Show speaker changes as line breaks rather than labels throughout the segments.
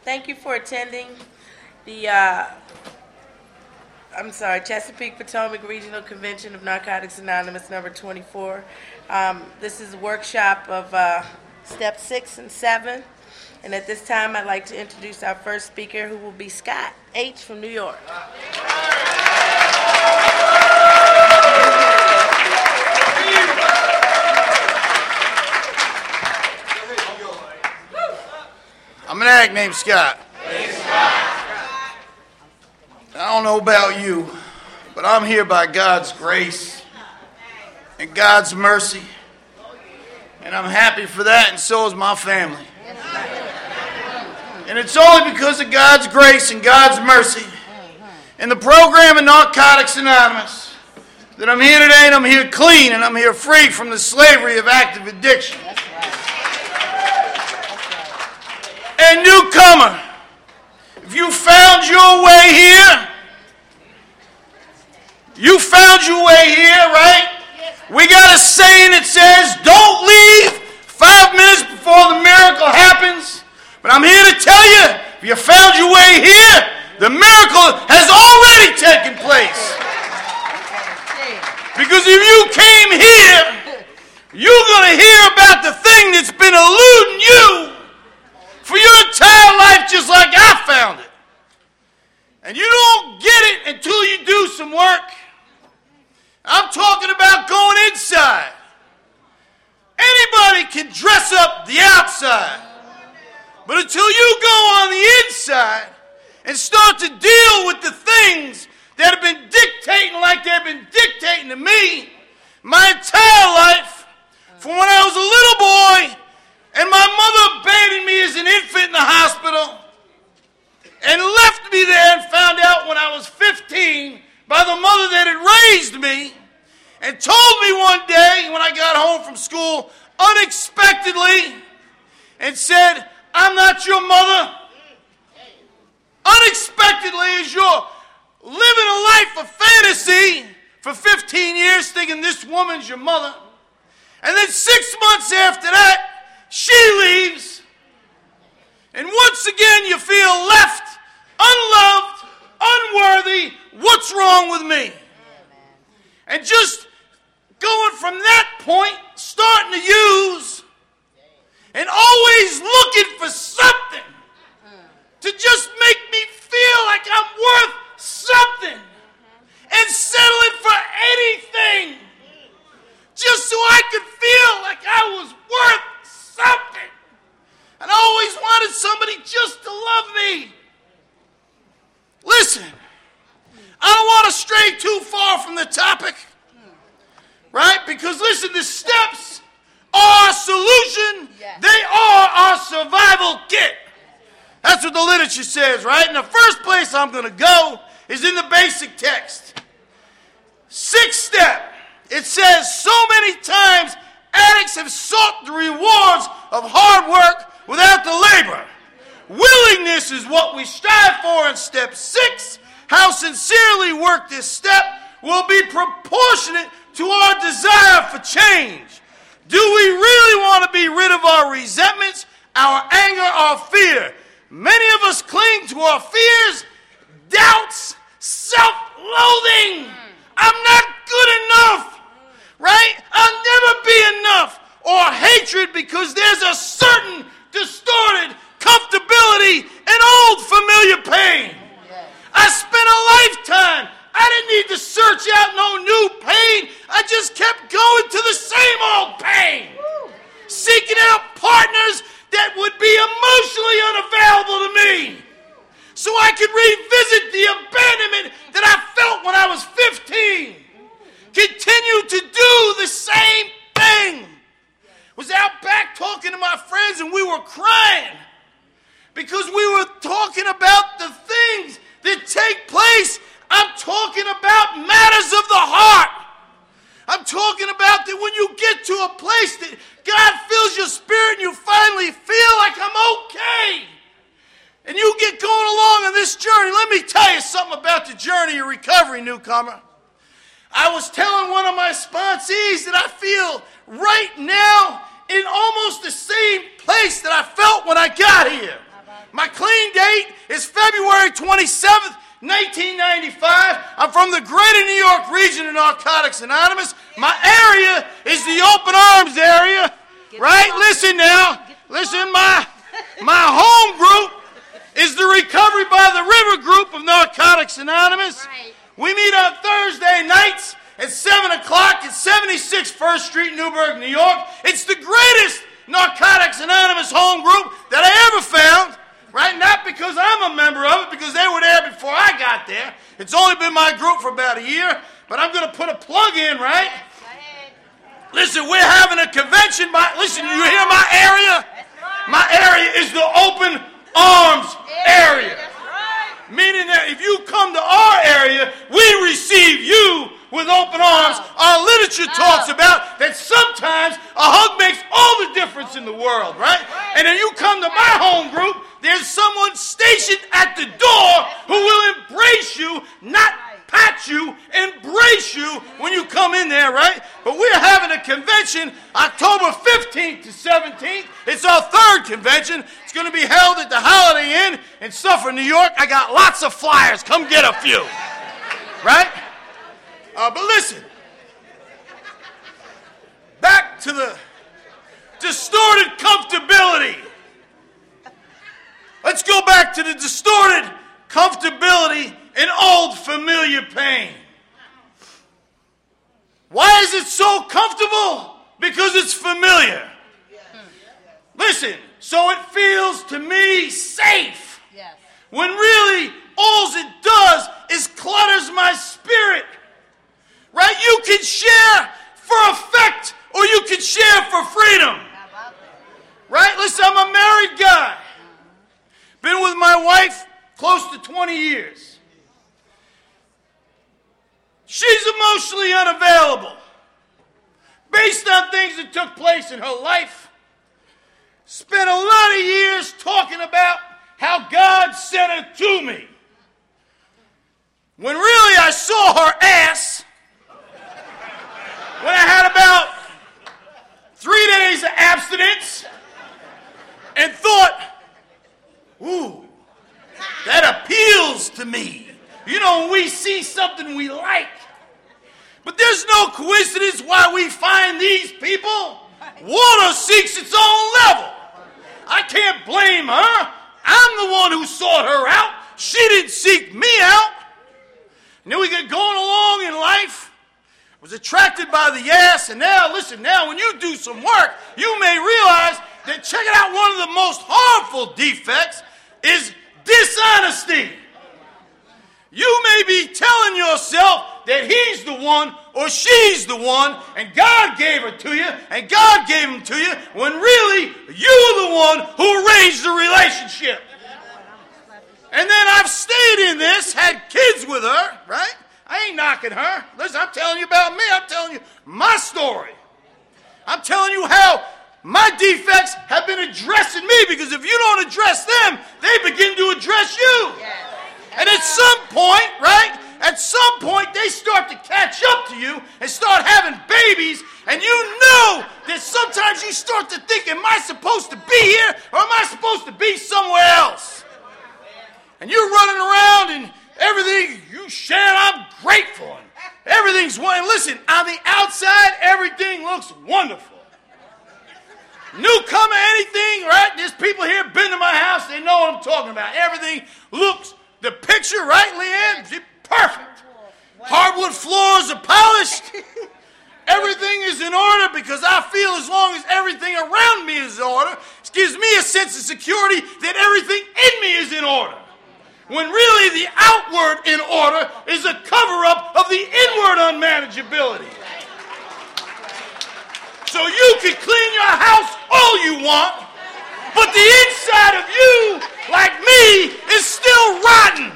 Thank you for attending the Chesapeake Potomac Regional Convention of Narcotics Anonymous number 24. This is a workshop of step 6 and 7. And at this time, I'd like to introduce our first speaker, who will be Scott H. from New York.
I'm an addict named Scott. I don't know about you, but I'm here by God's grace and God's mercy, and I'm happy for that, and so is my family. And it's only because of God's grace and God's mercy and the program of Narcotics Anonymous that I'm here today, and I'm here clean, and I'm here free from the slavery of active addiction. And newcomer, if you found your way here, right? We got a saying that says, don't leave 5 minutes before the miracle happens. But I'm here to tell you, if you found your way here, the miracle has already taken place. Because if you came here, you're going to hear about the thing that's been eluding you for your entire life, just like I found it. And you don't get it until you do some work. I'm talking about going inside. Anybody can dress up the outside. But until you go on the inside and start to deal with the things that have been dictating like they've been dictating to me my entire life, from when I was a little boy and my mother abandoned me as an infant in the hospital and left me there, and found out when I was 15 by the mother that had raised me, and told me one day when I got home from school unexpectedly and said, I'm not your mother. Unexpectedly, as you're living a life of fantasy for 15 years, thinking this woman's your mother. And then 6 months after that, she leaves. And once again, you feel left, unloved, unworthy. What's wrong with me? And just going from that point, starting to use and always looking for something to just make me feel like I'm worth something, and settling for anything just so I could feel like I was worth something. And I always wanted somebody just to love me. Listen, I don't want to stray too far from the topic, right? Because listen, the steps are our solution. Yes. They are our survival kit. That's what the literature says, right? And the first place I'm going to go is in the basic text. 6th step. It says, so many times addicts have sought the rewards of hard work without the labor. Willingness is what we strive for in step 6. How sincerely work this step will be proportionate to our desire for change. Do we really want to be rid of our resentments, our anger, our fear? Many of us cling to our fears, doubts, self-loathing. I'm not good enough, right? I'll never be enough. Or hatred because there's a certain distorted comfortability and old familiar pain. I spent a lifetime. I didn't need to search out no new pain. I just kept going to the same old pain. Seeking out partners that would be emotionally unavailable to me, so I could revisit the abandonment that I felt when I was 15. Continue to do the same thing. Was out back talking to my friends, and we were crying because we were talking about the things that take place. I'm talking about matters of the heart. I'm talking about that when you get to a place that God fills your spirit and you finally feel like I'm okay, and you get going along on this journey. Let me tell you something about the journey of recovery, newcomer. I was telling one of my sponsees that I feel right now in almost the same place that I felt when I got here. My clean It's February 27th, 1995. I'm from the Greater New York region of Narcotics Anonymous. My area is the Open Arms area, right? Listen now. Listen, my home group is the Recovery by the River group of Narcotics Anonymous. We meet on Thursday nights at 7 o'clock at 76 First Street, Newburgh, New York. It's the greatest Narcotics Anonymous home group that I ever found, right? Not because I'm a member of it, because they were there before I got there. It's only been my group for about a year, but I'm going to put a plug in, right? Listen, we're having a convention. Listen, you hear my area? My area is the Open Arms area. Meaning that if you come to our area, we receive you with open arms. Our literature talks about that sometimes a hug makes all the difference in the world, right? And if you come to my home group, there's someone stationed at the door who will embrace you, not pat you, embrace you when you come in there, right? But we're having a convention October 15th to 17th. It's our third convention. It's going to be held at the Holiday Inn in Suffolk, New York. I got lots of flyers. Come get a few, right? But listen, back to the distorted comfortability. Let's go back to the distorted comfortability and old familiar pain. Why is it so comfortable? Because it's familiar. Listen, so it feels to me safe. When really all it does is clutters my spirit. Right? You can share for effect or you can share for freedom. Right? Listen, I'm a married guy. Been with my wife close to 20 years. She's emotionally unavailable based on things that took place in her life. Spent a lot of years talking about how God sent her to me. When really I saw her ass when I had about 3 days of abstinence and thought, ooh, that appeals to me. You know, when we see something we like. But there's no coincidence why we find these people. Water seeks its own level. I can't blame her. I'm the one who sought her out. She didn't seek me out. And then we get going along in life. Was attracted by the ass, and now, listen, now when you do some work, you may realize that, check it out, one of the most harmful defects is dishonesty. You may be telling yourself that he's the one or she's the one, and God gave her to you, and God gave him to you, when really you're the one who arranged the relationship. And then I've stayed in this, had kids with her, right? I ain't knocking her. Listen, I'm telling you about me. I'm telling you my story. I'm telling you how my defects have been addressing me, because if you don't address them, they begin to address you. And at some point, right, at some point they start to catch up to you and start having babies, and you know that sometimes you start to think, am I supposed to be here or am I supposed to be somewhere else? And you're running around and everything you share, I'm grateful. And everything's wonderful. Listen, on the outside, everything looks wonderful. Newcomer, anything, right? There's people here been to my house. They know what I'm talking about. Everything looks, the picture, right, Leanne? Perfect. Hardwood floors are polished. Everything is in order, because I feel as long as everything around me is in order, it gives me a sense of security that everything in me is in order. When really the outward in order is a cover-up of the inward unmanageability. So you can clean your house all you want, but the inside of you, like me, is still rotten.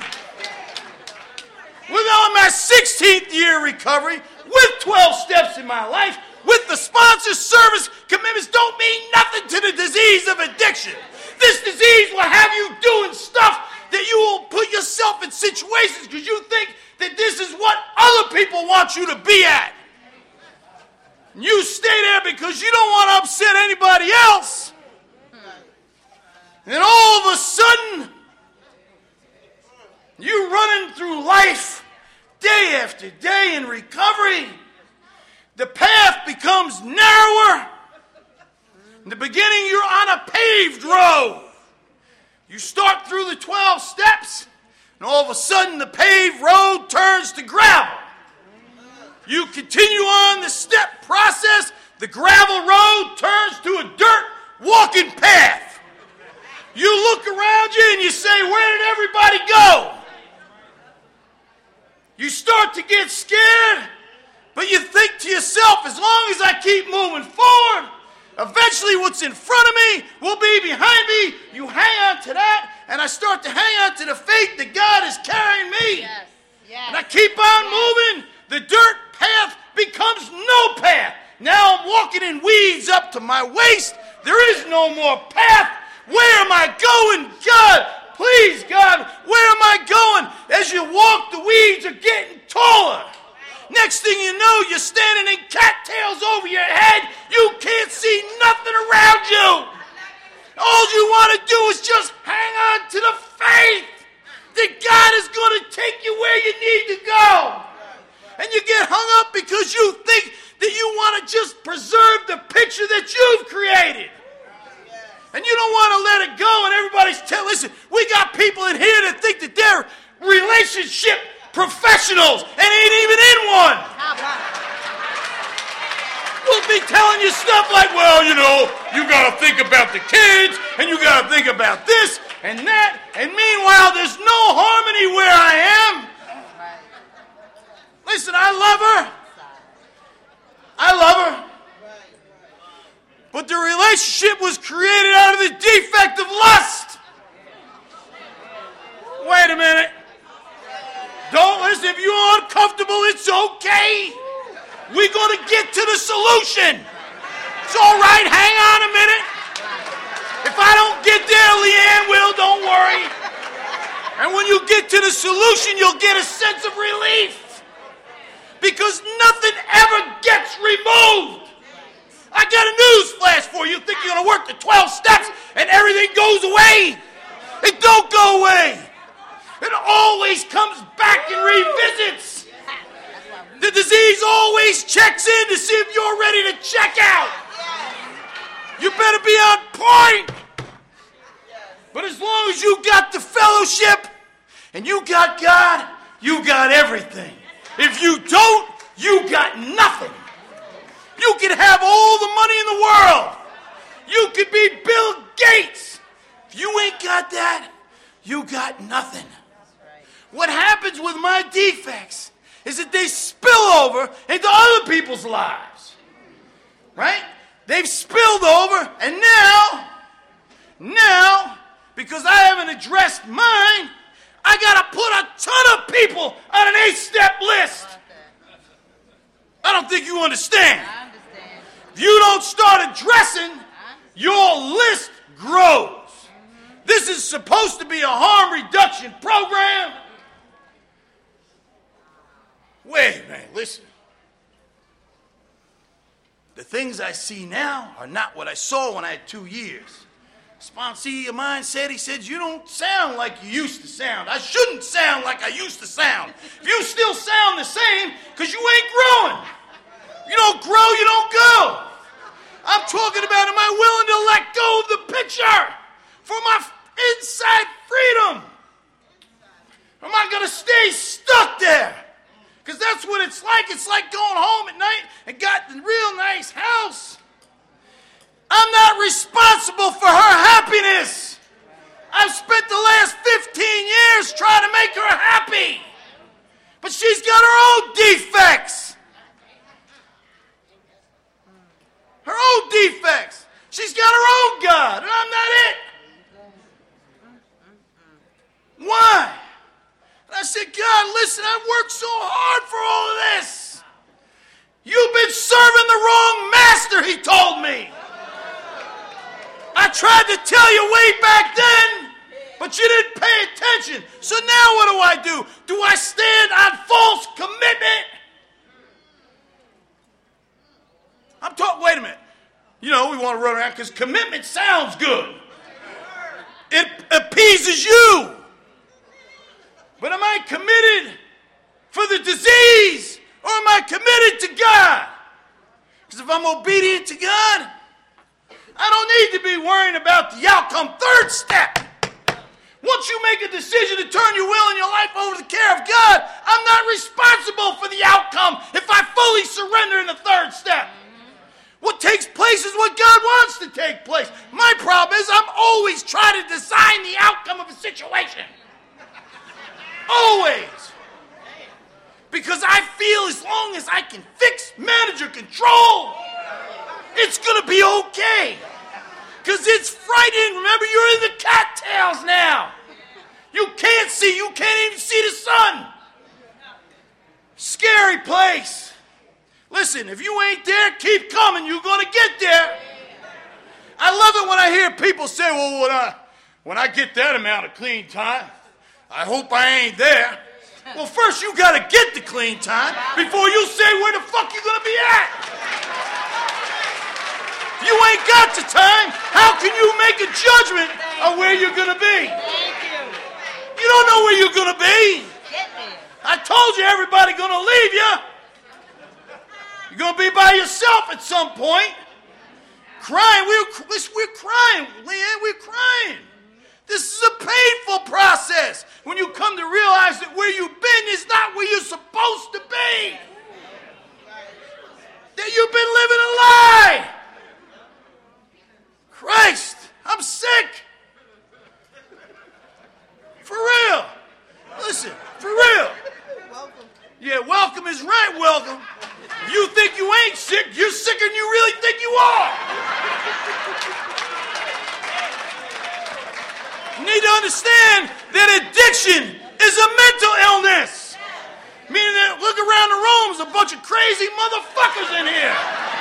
With all my 16th year recovery, with 12 steps in my life, with the sponsor service commitments, don't mean nothing to the disease of addiction. This disease will have you doing stuff that you will put yourself in situations because you think that this is what other people want you to be at. And you stay there because you don't want to upset anybody else. And then all of a sudden, paved road. You start through the 12 steps, and all of a sudden the paved road turns to gravel. You continue on the step process, the gravel road turns to a dirt walking path. You look around you and you say, where did everybody go? You start to get scared, but you think to yourself, as long as I keep moving forward, eventually what's in front of me will be behind me. You hang on to that, and I start to hang on to the faith that God is carrying me.
Yes. Yes.
And I keep on moving. The dirt path becomes no path. Now I'm walking in weeds up to my waist. There is no more path. Where am I going? God, please, God, where am I going? As you walk, the weeds are getting taller. Next thing you know, you're standing in cattails over your head. You can't see nothing around you. All you want to do is just hang on to the faith that God is going to take you where you need to go. And you get hung up because you think that you want to just preserve the picture that you've created. And you don't want to let it go, and everybody's listen, we got people in here that think that they're relationship professionals and ain't even in one. We'll be telling you stuff like, well, you know, you got to think about the kids, and you got to think about this and that, and meanwhile, there's no harmony where I am. Listen, I love her. I love her. But the relationship was created out of the defect of lust. Wait a minute. Don't listen. If you're uncomfortable, it's okay. We're going to get to the solution. It's all right. Hang on a minute. If I don't get there, Leanne will. Don't worry. And when you get to the solution, you'll get a sense of relief. Because nothing ever gets removed. I got a news flash for you. You think you're going to work the 12 steps and everything goes away. It don't go away. It always comes back and revisits. The disease always checks in to see if you're ready to check out. You better be on point. But as long as you got the fellowship and you got God, you got everything. If you don't, you got nothing. You can have all the money in the world. You could be Bill Gates. If you ain't got that, you got nothing. What happens with my defects is that they spill over into other people's lives. Right? They've spilled over, and now, because I haven't addressed mine, I got to put a ton of people on an 8-step list. I don't think you understand.
I understand.
If you don't start addressing, your list grows. This is supposed to be a harm reduction program. Wait a minute, listen. The things I see now are not what I saw when I had 2 years. Sponsee of mine said, he said, you don't sound like you used to sound. I shouldn't sound like I used to sound. If you still sound the same, because you ain't growing. You don't grow, you don't go. I'm talking about, am I willing to let go of the picture for my inside freedom? Am I going to stay stuck there? Because that's what it's like. It's like going home at night and got the real nice house. I'm not responsible for her happiness. I've spent the last 15 years trying to make her happy. But she's got her own defects. Her own defects. She's got her own God, and I'm not it. Why? And I said, God, listen, I've worked so hard for all of this. You've been serving the wrong master, he told me. I tried to tell you way back then, but you didn't pay attention. So now what do? Do I stand on false commitment? I'm talking, wait a minute. You know, we want to run around because commitment sounds good. It appeases you. But am I committed for the disease or am I committed to God? Because if I'm obedient to God, I don't need to be worrying about the outcome. Third step. Once you make a decision to turn your will and your life over to the care of God, I'm not responsible for the outcome if I fully surrender in the third step. What takes place is what God wants to take place. My problem is I'm always trying to design the outcome of a situation. Always. Because I feel as long as I can fix, manage, or control, it's going to be okay. Because it's frightening. Remember, you're in the cattails now. You can't see. You can't even see the sun. Scary place. Listen, if you ain't there, keep coming. You're going to get there. I love it when I hear people say, well, when I get that amount of clean time, I hope I ain't there. Well, first you got to get the clean time before you say where the fuck you're going to be at. You ain't got the time. How can you make a judgment of where you're going to be? You don't know where you're going to be. I told you everybody going to leave you. You're going to be by yourself at some point. Crying. We're crying, Leanne. We're crying. This is a painful process when you come to realize that where you've been is not where you're supposed to be. That you've been living a lie. Christ, I'm sick. For real. Listen, for real. Yeah, welcome is right, welcome. If you think you ain't sick, you're sicker than you really think you are. You need to understand that addiction is a mental illness. Meaning that look around the room, there's a bunch of crazy motherfuckers in here.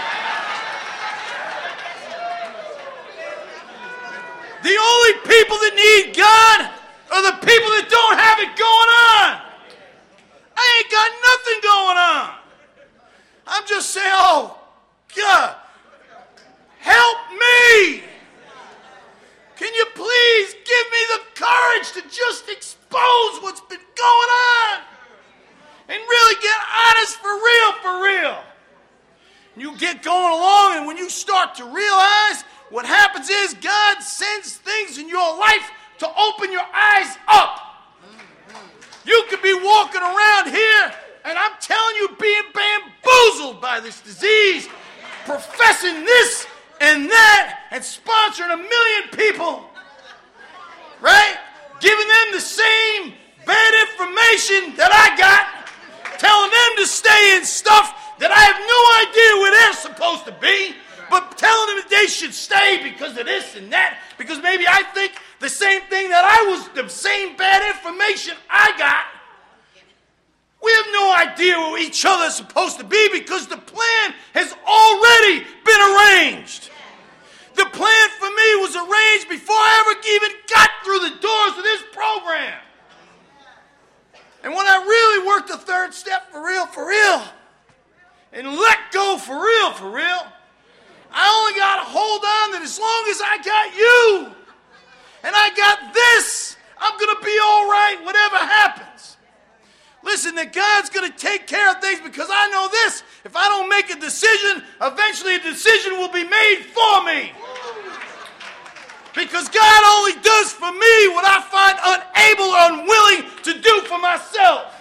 The only people that need God are the people that don't have it going on. I ain't got nothing going on. I'm just saying, oh, God, help me. Can you please give me the courage to just expose what's been going on and really get honest for real? You get going along, and when you start to realize what happens is God sends things in your life to open your eyes up. You could be walking around here, and I'm telling you, being bamboozled by this disease, professing this and that, and sponsoring 1 million people, right? Giving them the same bad information that I got, telling them to stay in stuff that I have no idea where they're supposed to be, but telling them that they should stay because of this and that, because maybe I think the same thing that the same bad information I got. We have no idea where each other is supposed to be because the plan has already been arranged. The plan for me was arranged before I ever even got through the doors of this program. And when I really worked the third step for real, and let go for real, I only got to hold on that as long as I got you and I got this, I'm going to be all right whatever happens. Listen, that God's going to take care of things because I know this. If I don't make a decision, eventually a decision will be made for me. Because God only does for me what I find unable or unwilling to do for myself.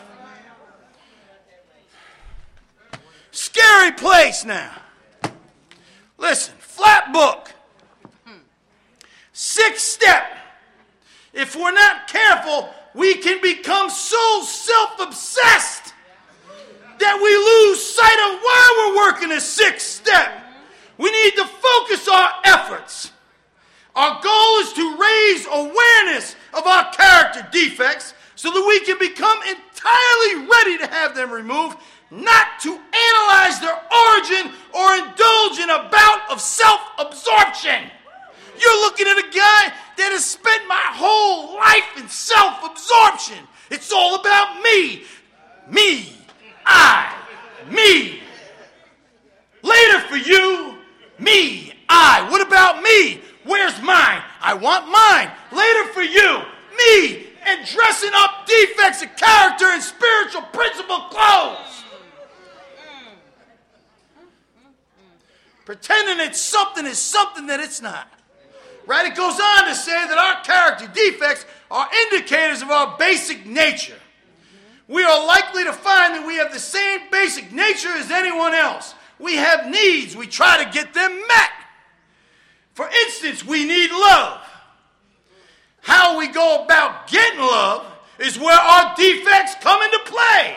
Scary place now. Listen, flat book. 6th step. If we're not careful, we can become so self-obsessed that we lose sight of why we're working the 6th step. We need to focus our efforts. Our goal is to raise awareness of our character defects so that we can become entirely ready to have them removed, not to analyze their origin or indulge in a bout of self-absorption. You're looking at a guy that has spent my whole life in self-absorption. It's all about me. Me. I. Me. Later for you. Me. I. What about me? Where's mine? I want mine. Later for you. Me. And dressing up defects of character in spiritual principle clothes. pretending it's something is something that it's not. Right? It goes on to say that our character defects are indicators of our basic nature. We are likely to find that we have the same basic nature as anyone else. We have needs. We try to get them met. For instance, we need love. How we go about getting love is where our defects come into play.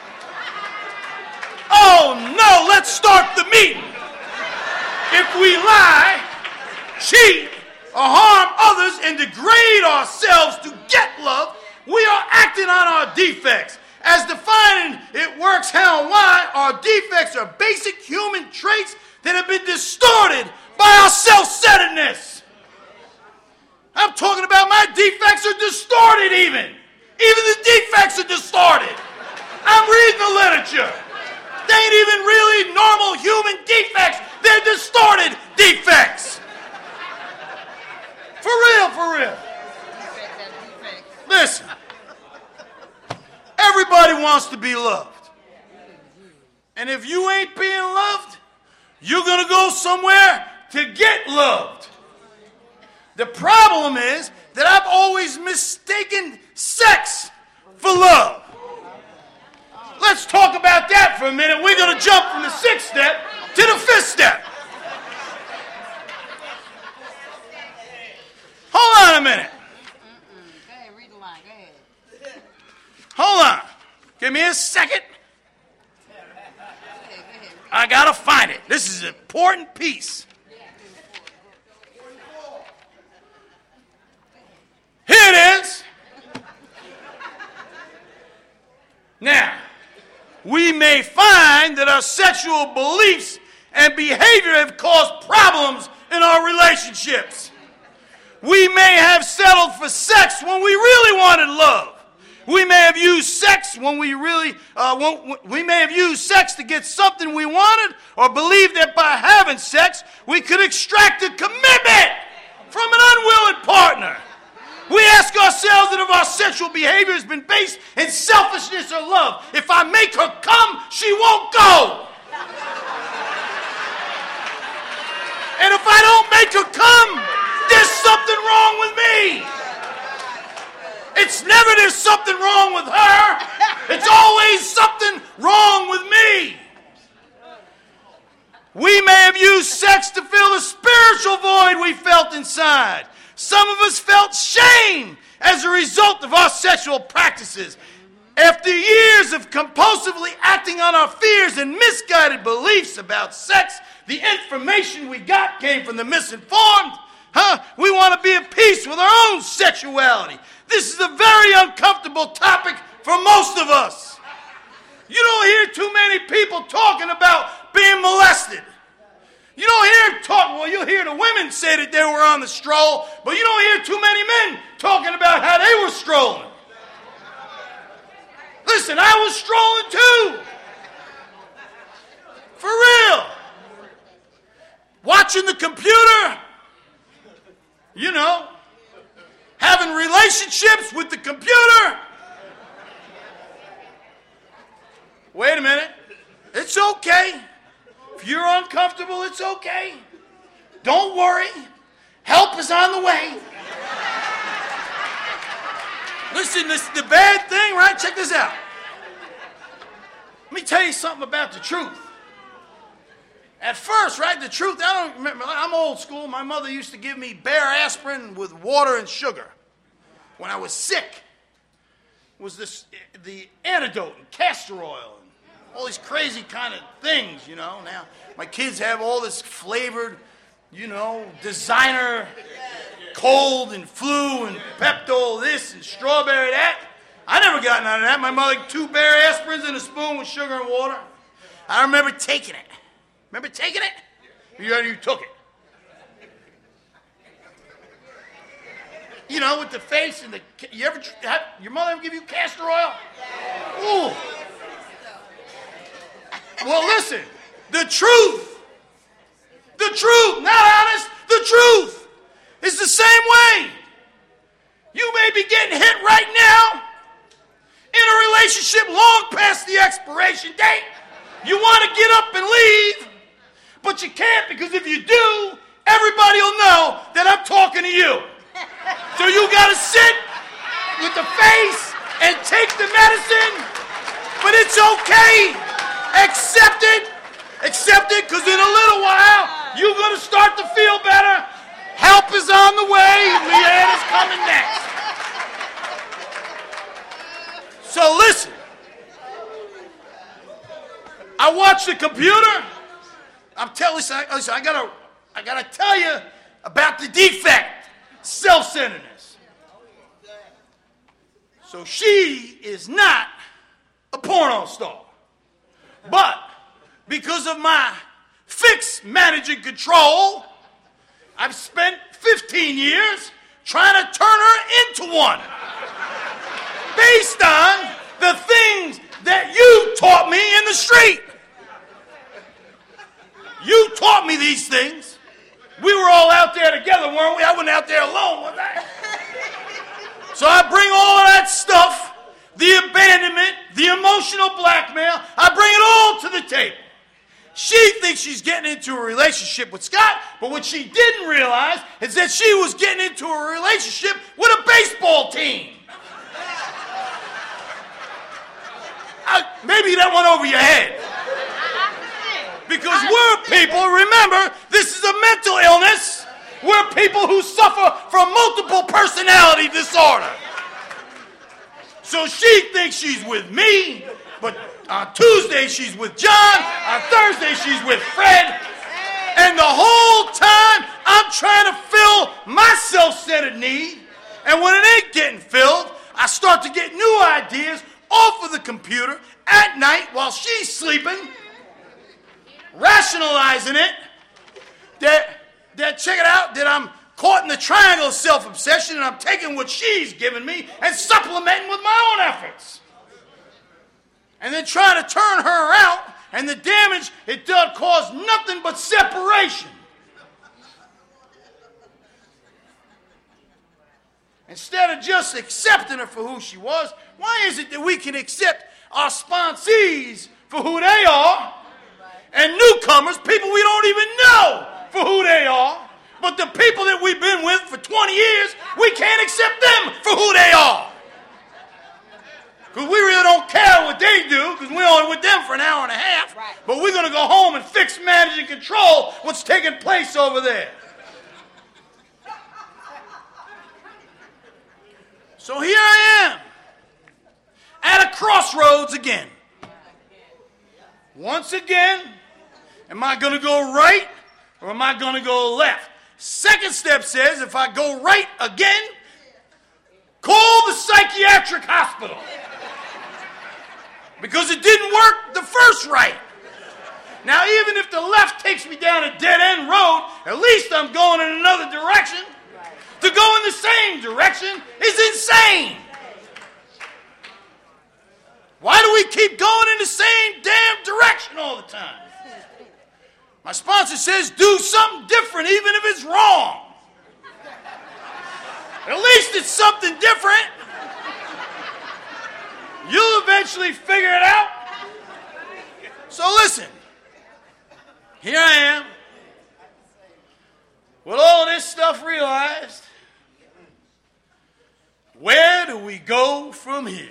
Oh no, let's start the meeting. If we lie, cheat, or harm others and degrade ourselves to get love, we are acting on our defects. As defined, it works how and why. Our defects are basic human traits that have been distorted by our self-centeredness. I'm talking about my defects are distorted even. Even the defects are distorted. I'm reading the literature. They ain't even really normal human defects. They're distorted defects. For real, for real. Listen. Everybody wants to be loved. And if you ain't being loved, you're going to go somewhere to get loved. The problem is that I've always mistaken sex for love. Let's talk about that for a minute. We're going to jump from the 6th step to the 5th step. Hold on a minute.
Go ahead, read the line. Go ahead.
Hold on. Give me a second. I got to find it. This is an important piece. Here it is. Now, we may find that our sexual beliefs and behavior have caused problems in our relationships. We may have settled for sex when we really wanted love. We may have used sex when we really we may have used sex to get something we wanted, or believed that by having sex we could extract a commitment from an unwilling partner. We ask ourselves that if our sexual behavior has been based in selfishness or love, if I make her come, she won't go. And if I don't make her come, there's something wrong with me. It's never there's something wrong with her. It's always something wrong with me. We may have used sex to fill the spiritual void we felt inside. Some of us felt shame as a result of our sexual practices. After years of compulsively acting on our fears and misguided beliefs about sex, the information we got came from the misinformed. We want to be at peace with our own sexuality. This is a very uncomfortable topic for most of us. You don't hear too many people talking about being molested. You don't hear you'll hear the women say that they were on the stroll, but you don't hear too many men talking about how they were strolling. Listen, I was strolling too. For real. Watching the computer, having relationships with the computer. Wait a minute. It's okay. If you're uncomfortable, it's okay. Don't worry. Help is on the way. Listen, this is the bad thing, right? Check this out. Let me tell you something about the truth. At first, right, the truth, I don't remember. I'm old school. My mother used to give me bare aspirin with water and sugar. When I was sick, was the antidote and castor oil and all these crazy kind of things, Now, my kids have all this flavored, designer cold and flu and Pepto this and strawberry that. I never got none of that. My mother, 2 bare aspirins and a spoon with sugar and water. I remember taking it. Remember taking it? You took it. With the face and your mother ever give you castor oil? Ooh. Well, listen, the truth, not honest, the truth is the same way. You may be getting hit right now in a relationship long past the expiration date. You want to get up and leave, But you can't, because if you do, everybody will know that I'm talking to you. So you got to sit with the face and take the medicine. But it's okay. Accept it. Accept it, because in a little while, you're going to start to feel better. Help is on the way. Leanne is coming next. So listen. I watch the computer. I'm telling you, listen, I gotta tell you about the defect, self-centeredness. So she is not a porno star. But because of my fix, manage, and control, I've spent 15 years trying to turn her into one. Based on the things that you taught me in the street. You taught me these things. We were all out there together, weren't we? I wasn't out there alone, was I? So I bring all of that stuff, the abandonment, the emotional blackmail, I bring it all to the table. She thinks she's getting into a relationship with Scott, but what she didn't realize is that she was getting into a relationship with a baseball team. Maybe that went over your head. Because we're people, remember, this is a mental illness. We're people who suffer from multiple personality disorder. So she thinks she's with me, but on Tuesday she's with John, on Thursday she's with Fred, and the whole time I'm trying to fill my self-centered need, and when it ain't getting filled, I start to get new ideas off of the computer at night while she's sleeping, rationalizing it, that check it out, that I'm caught in the triangle of self-obsession and I'm taking what she's giving me and supplementing with my own efforts. And then trying to turn her out, and the damage it does cause nothing but separation. Instead of just accepting her for who she was, why is it that we can accept our sponsees for who they are, and newcomers, people we don't even know for who they are, but the people that we've been with for 20 years, we can't accept them for who they are. Because we really don't care what they do, because we're only with them for an hour and a half, but we're going to go home and fix, manage, and control what's taking place over there. So here I am, at a crossroads again. Once again, am I going to go right or am I going to go left? Second step says if I go right again, call the psychiatric hospital. Because it didn't work the first right. Now, even if the left takes me down a dead-end road, at least I'm going in another direction. To go in the same direction is insane. Why do we keep going in the same damn direction all the time? My sponsor says do something different even if it's wrong. At least it's something different. You'll eventually figure it out. So listen, here I am, with all this stuff realized. Where do we go from here?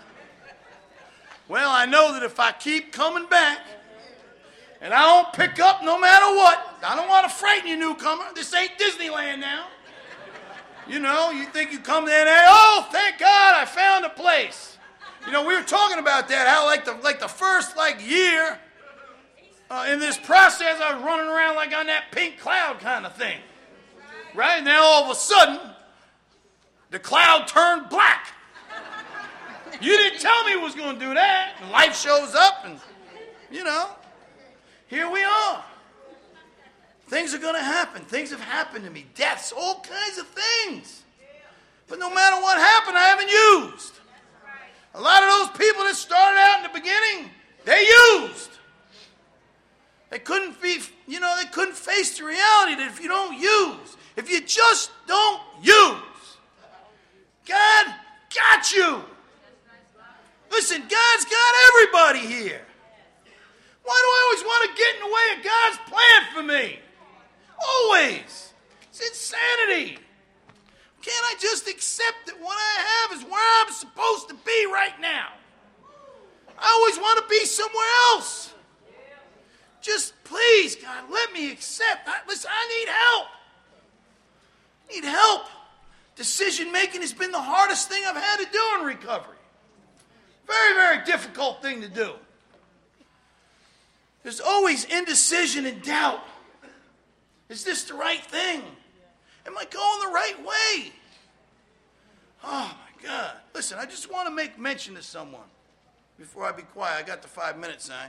Well, I know that if I keep coming back, and I don't pick up no matter what, I don't want to frighten you, newcomer. This ain't Disneyland now. You know, you think you come there and, oh, thank God I found a place. You know, we were talking about that, how like the first year in this process, I was running around like on that pink cloud kind of thing. Right? And then all of a sudden, the cloud turned black. You didn't tell me it was going to do that. And life shows up and, you know, here we are. Things are going to happen. Things have happened to me. Deaths, all kinds of things. But no matter what happened, I haven't used. A lot of those people that started out in the beginning, they used. They couldn't face the reality that if you don't use, if you just don't use, God got you. Listen, God's got everybody here. Why do I always want to get in the way of God's plan for me? Always. It's insanity. Can't I just accept that what I have is where I'm supposed to be right now? I always want to be somewhere else. Just please, God, let me accept. Listen, I need help. I need help. Decision making has been the hardest thing I've had to do in recovery. Very, very difficult thing to do. There's always indecision and doubt. Is this the right thing? Am I going the right way? Oh, my God. Listen, I just want to make mention to someone before I be quiet. I got the 5-minute sign.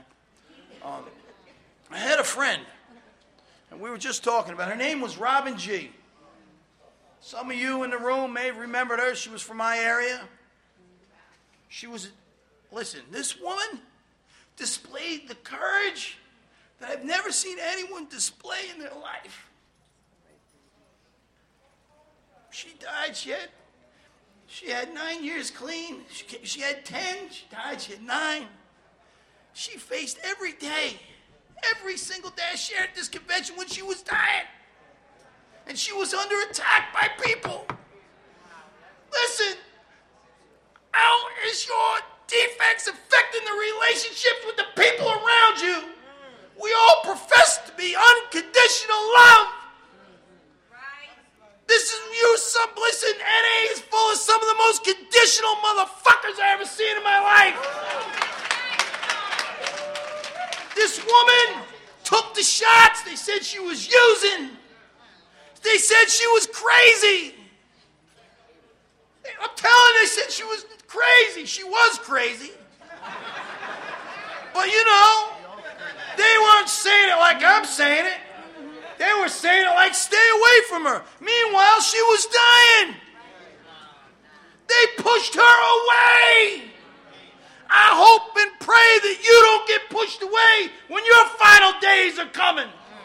I had a friend, and we were just talking about her. Her name was Robin G. Some of you in the room may have remembered her. She was from my area. Listen, this woman displayed the courage that I've never seen anyone display in their life. She died. She had 9 years clean. She had 10. She died. She had 9. She faced every day, every single day. I shared this convention when she was dying. And she was under attack by people. Listen, how is your defects affecting the relationships with the people around you? We all profess to be unconditional love. Listen, NA is full of some of the most conditional motherfuckers I ever seen in my life. This woman took the shots. They said she was using. They said she was crazy. I'm telling you, they said she was crazy. She was crazy. But you know, they weren't saying it like I'm saying it. They were saying it like, stay away from her. Meanwhile, she was dying. They pushed her away. I hope and pray that you don't get pushed away when your final days are coming.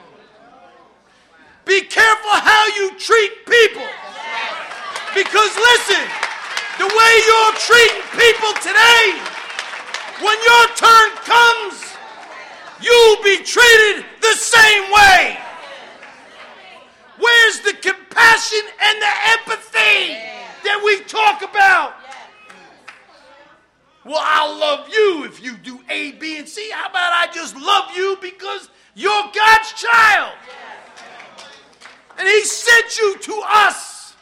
Be careful how you treat people. Because listen, the way you're treating people today, when your turn comes, you'll be treated the same way. Where's the compassion and the empathy that we talk about? Well, I'll love you if you do A, B, and C. How about I just love you because you're God's child? And he sent you to us.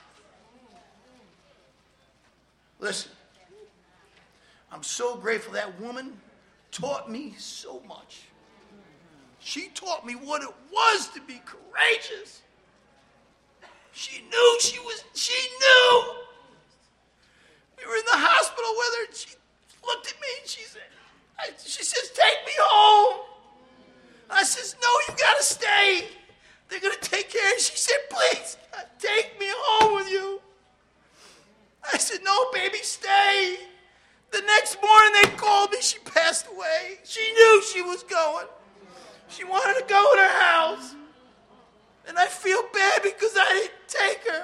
Listen, I'm so grateful that woman taught me so much. She taught me what it was to be courageous. She knew she knew. We were in the hospital with her, and she looked at me and she says, take me home. I says, no, you gotta stay. They're gonna take care of you. She said, please, take me home with you. I said, no, baby, stay. The next morning they called me, she passed away. She knew she was going. She wanted to go in her house. And I feel bad because I didn't take her.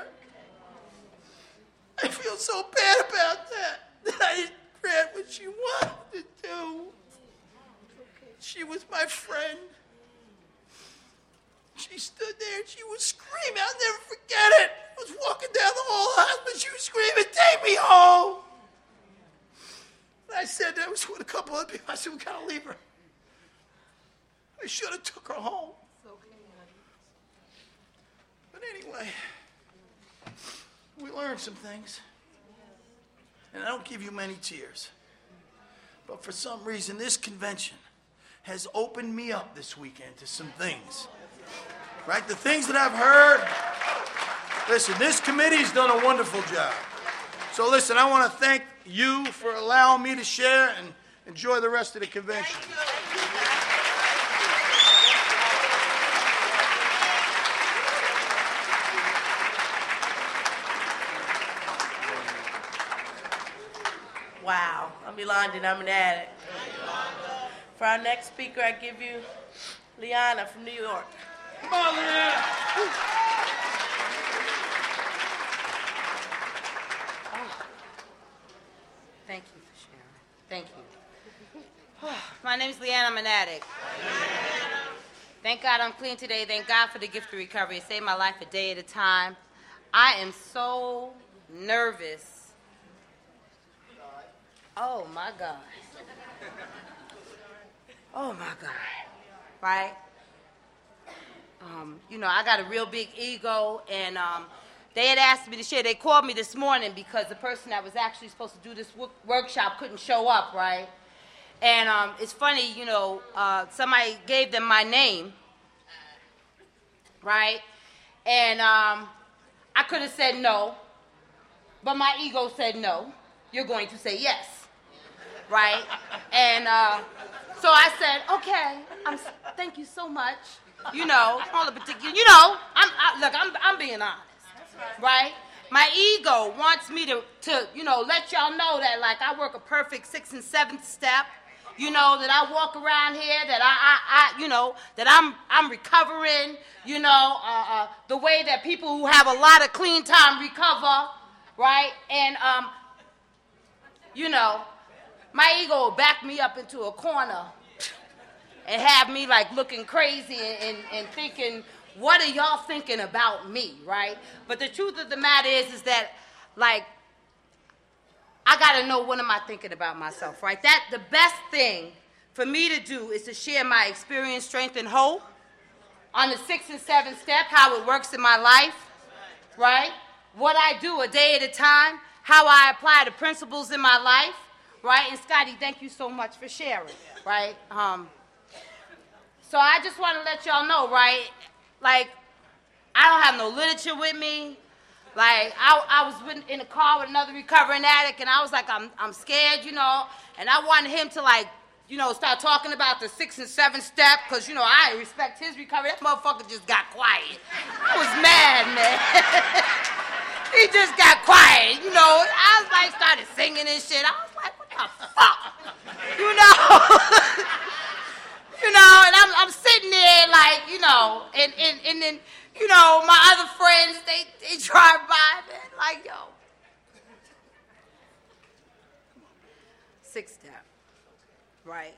I feel so bad about that I didn't grant what she wanted to do. She was my friend. She stood there and she was screaming. I'll never forget it. I was walking down the whole hospital. She was screaming, take me home. And I said, that was with a couple other people. I said, we gotta leave her. I should have took her home. But anyway, we learned some things. And I don't give you many tears. But for some reason, this convention has opened me up this weekend to some things. Right? The things that I've heard. Listen, this committee's done a wonderful job. So listen, I want to thank you for allowing me to share and enjoy the rest of the convention.
Wow, I'm Yolanda and I'm an addict. For our next speaker, I give you Liana from New York.
Come on, Liana.
Thank you for sharing. Thank you. My name's Leanne. I'm an addict. Thank God I'm clean today. Thank God for the gift of recovery. It saved my life a day at a time. I am so nervous. Oh, my God. Oh, my God. Right? I got a real big ego, and they had asked me to share. They called me this morning because the person that was actually supposed to do this workshop couldn't show up, right? And it's funny, somebody gave them my name, right? And I could have said no, but my ego said no. You're going to say yes, right? And so I said, okay, thank you so much. All the particular, I'm being honest, right? My ego wants me to let y'all know that, like, I work a perfect 6th and 7th step, that I walk around here, that that I'm recovering, the way that people who have a lot of clean time recover, right? And, my ego will back me up into a corner and have me like looking crazy and thinking, what are y'all thinking about me, right? But the truth of the matter is that, like, I got to know what am I thinking about myself, right? The best thing for me to do is to share my experience, strength, and hope on the 6th and 7th step, how it works in my life, right? What I do a day at a time, how I apply the principles in my life, right? And Scotty, thank you so much for sharing, right? So I just want to let y'all know, right? Like, I don't have no literature with me. Like, I was in a car with another recovering addict, and I was like, I'm scared, and I wanted him to, like, start talking about the 6th and 7th step, because, I respect his recovery. That motherfucker just got quiet. I was mad, man. He just got quiet, I was like, started singing and shit. I was like, what the fuck? And I'm sitting there like, and then, my other friends, they drive by, man, like, yo. 6th step, right?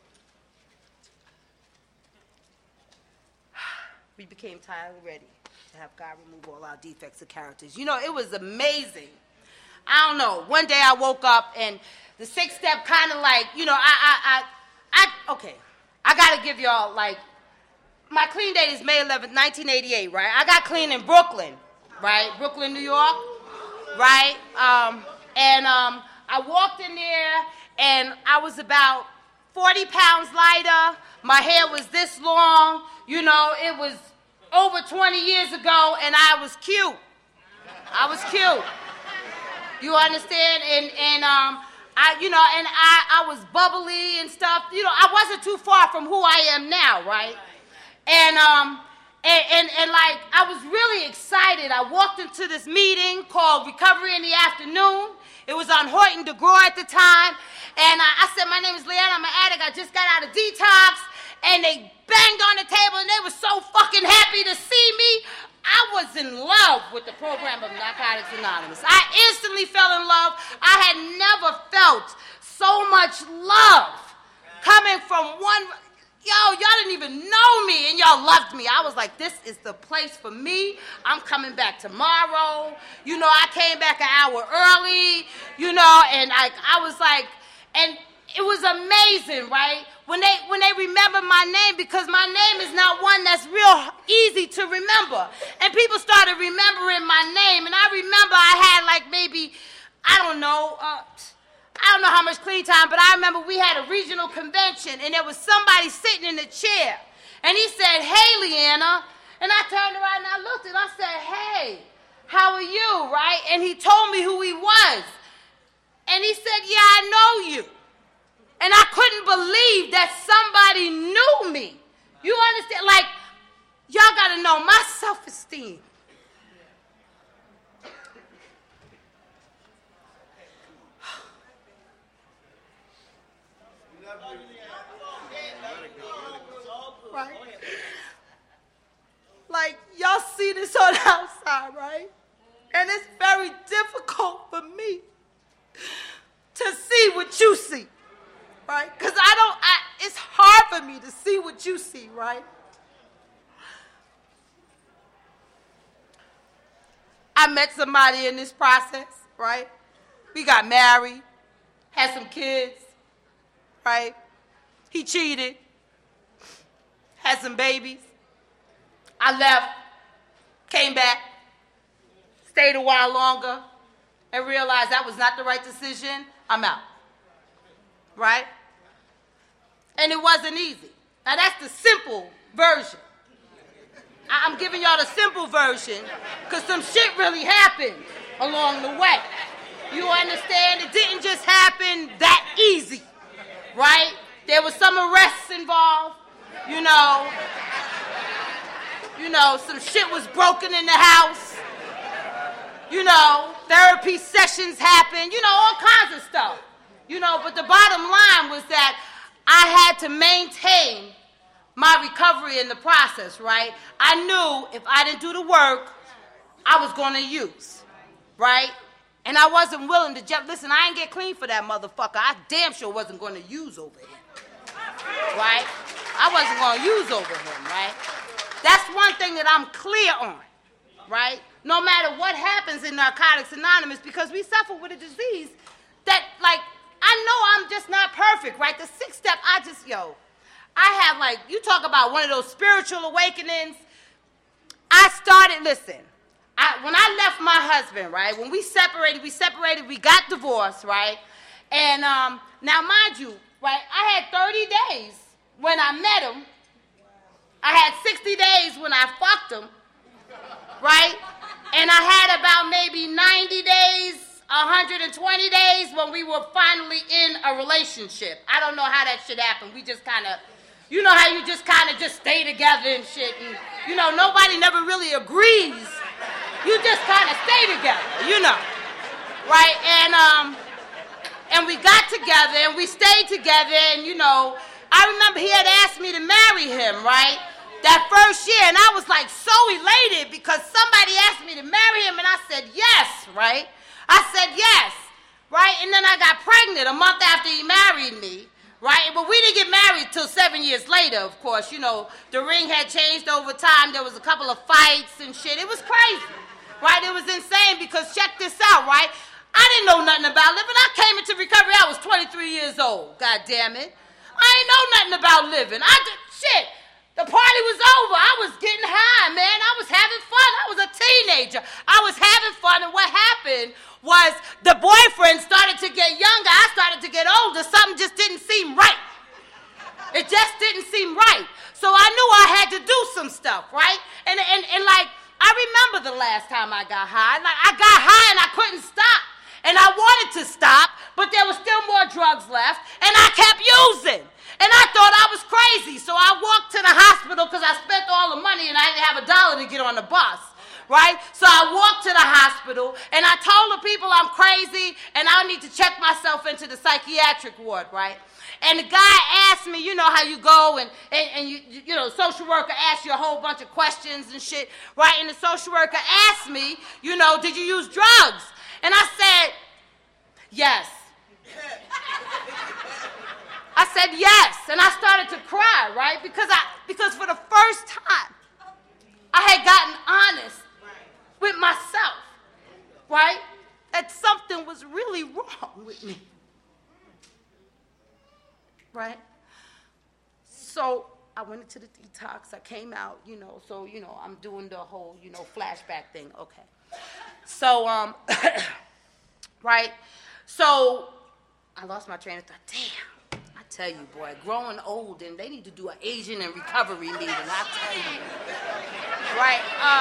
We became entirely ready to have God remove all our defects of characters. It was amazing. I don't know. One day I woke up and the 6th step kind of like, okay. I got to give y'all, like, my clean date is May 11th, 1988, right? I got clean in Brooklyn, right? Brooklyn, New York, right? I walked in there, and I was about 40 pounds lighter. My hair was this long. It was over 20 years ago, and I was cute. You understand? And I was bubbly and stuff. I wasn't too far from who I am now, right? And like, I was really excited. I walked into this meeting called Recovery in the Afternoon. It was on Horton DeGraw at the time. And I said, my name is Leanne. I'm an addict. I just got out of detox. And they banged on the table, and they were so fucking happy to see me. I was in love with the program of Narcotics Anonymous. I instantly fell in love. I had never felt so much love coming from one. Y'all didn't even know me, and y'all loved me. I was like, this is the place for me. I'm coming back tomorrow. I came back an hour early, and I was like, and it was amazing, right? When they remember my name, because my name is not one that's real easy to remember. And people started remembering my name, and I remember I had like maybe, I don't know how much clean time, but I remember we had a regional convention, and there was somebody sitting in the chair, and he said, hey, Leanna, and I turned around and I looked, and I said, hey, how are you, right? And he told me who he was, and he said, yeah, I know you. And I couldn't believe that somebody knew me. You understand? Like, y'all got to know my self-esteem. Right? Like, y'all see this on the outside, right? And it's very difficult for me to see what you see. right? Because it's hard for me to see what you see, right? I met somebody in this process, right? We got married, had some kids, right? He cheated, had some babies. I left, came back, stayed a while longer, and realized that was not the right decision. I'm out, right? And it wasn't easy. Now that's the simple version. I'm giving y'all the simple version because some shit really happened along the way. You understand? It didn't just happen that easy, right? There was some arrests involved, you know, some shit was broken in the house, therapy sessions happened, all kinds of stuff, but the bottom line was that I had to maintain my recovery in the process, right? I knew if I didn't do the work, I was going to use, right? And I wasn't willing to jump. Listen, I ain't get clean for that motherfucker. I damn sure wasn't going to use over him, right? I wasn't going to use over him, right? That's one thing that I'm clear on, right? No matter what happens in Narcotics Anonymous, because we suffer with a disease that, I know I'm just not perfect, right? The sixth step, I have, you talk about one of those spiritual awakenings. When I left my husband, right, when we separated, we got divorced, right? And now, mind you, right, I had 30 days when I met him. I had 60 days when I fucked him, right? And I had about maybe 90 days, 120 days when we were finally in a relationship. I don't know how that shit happened. We just kind of, you know how you just kind of just stay together and shit. And, nobody never really agrees. You just kind of stay together, right? And we got together and we stayed together and, I remember he had asked me to marry him, right? That first year, and I was so elated because somebody asked me to marry him and I said yes, right? I said yes, right? And then I got pregnant a month after he married me, right? But we didn't get married till 7 years later, of course. The ring had changed over time. There was a couple of fights and shit. It was crazy, right? It was insane because check this out, right? I didn't know nothing about living. I came into recovery. I was 23 years old, God damn it. I ain't know nothing about living. Shit. The party was over. I was getting high, man. I was having fun. I was a teenager. I was having fun, and what happened was the boyfriend started to get younger. I started to get older. Something just didn't seem right. It just didn't seem right. So I knew I had to do some stuff, right? And I remember the last time I got high. I got high and I couldn't stop. And I wanted to stop, but there was still more drugs left, and I kept using. And I thought I was crazy, so I walked to the hospital because I spent all the money and I didn't have $1 to get on the bus, right? So I walked to the hospital and I told the people I'm crazy and I need to check myself into the psychiatric ward, right? And the guy asked me, how you go and social worker asks you a whole bunch of questions and shit, right? And the social worker asked me, did you use drugs? And I said, yes. I said yes, and I started to cry, right? Because for the first time, I had gotten honest with myself, right? That something was really wrong with me, right? So I went into the detox. I came out, so I'm doing the whole, flashback thing. Okay. So right. So I lost my train of thought. Damn. Tell you, boy, growing old, and they need to do an Asian and recovery meeting, I tell you. Right,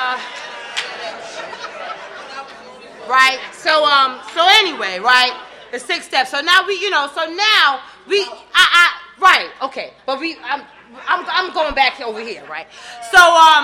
right, so anyway, right, the 6 steps. So now right, okay, but I'm going back over here, right? So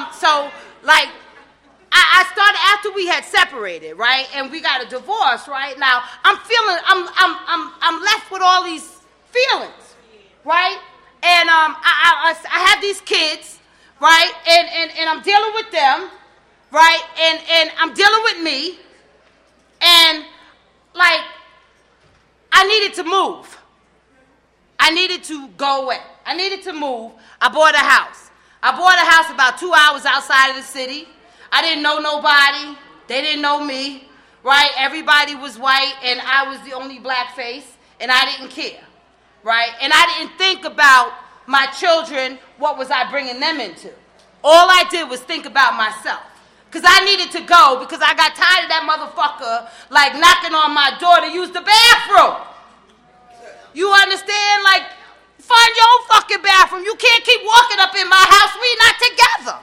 I started after we had separated, right, and we got a divorce, right? Now I'm left with all these feelings. Right? And I have these kids, right? And I'm dealing with them, right? And I'm dealing with me. And I needed to move. I I needed to go away. I needed to move. I bought a house. I bought a house about 2 hours outside of the city. I didn't know nobody. They didn't know me, right? Everybody was white, and I was the only black face, and I didn't care, right? And I didn't think about my children, what was I bringing them into? All I did was think about myself. Because I needed to go because I got tired of that motherfucker, like, knocking on my door to use the bathroom. You understand? Like, find your own fucking bathroom. You can't keep walking up in my house. We not together.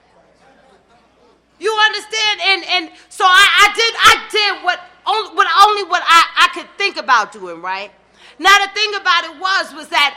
You understand? And so I did what I could think about doing, right? Now the thing about it was that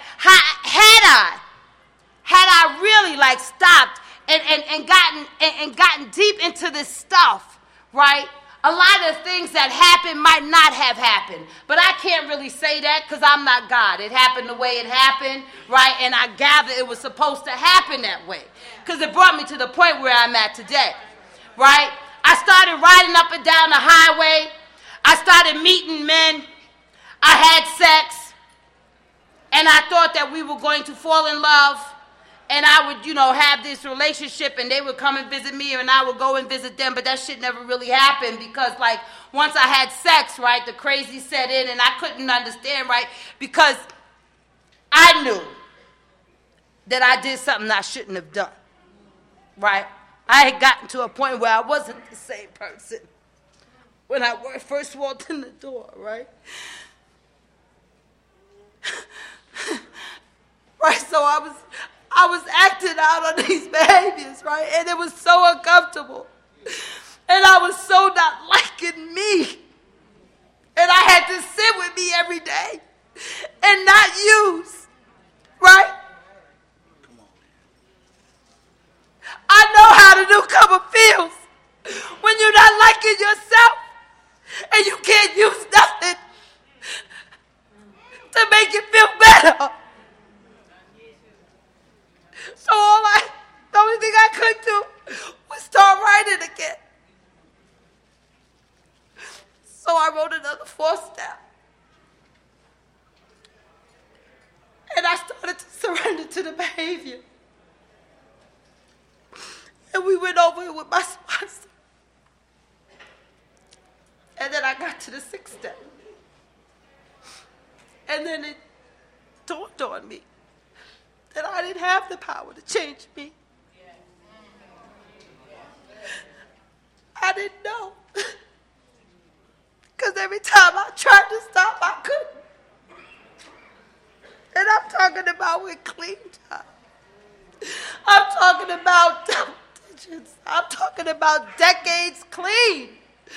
had I really like stopped and gotten deep into this stuff, right? A lot of things that happened might not have happened. But I can't really say that because I'm not God. It happened the way it happened, right? And I gather it was supposed to happen that way because it brought me to the point where I'm at today, right? I started riding up and down the highway. I started meeting men. I had sex. And I thought that we were going to fall in love. And I would, have this relationship, and they would come and visit me, and I would go and visit them. But that shit never really happened because, like, once I had sex, right, the crazy set in, and I couldn't understand, right, because I knew that I did something I shouldn't have done, right? I had gotten to a point where I wasn't the same person when I first walked in the door, right? Right, so I was acting out on these behaviors, right? And it was so uncomfortable. And I was so not liking me. And I had to sit with me every day and not use, right? I know how the newcomer feels when you're not liking yourself and you can't use nothing to make you feel better. So the only thing I could do was start writing again. So I wrote another 4-step. And I started to surrender to the behavior. And we went over it with my sponsor. And then I got to the 6th step. And then it dawned on me that I didn't have the power to change me. I didn't know. Because every time I tried to stop, I couldn't. And I'm talking about with clean time. I'm talking about double digits. I'm talking about decades clean.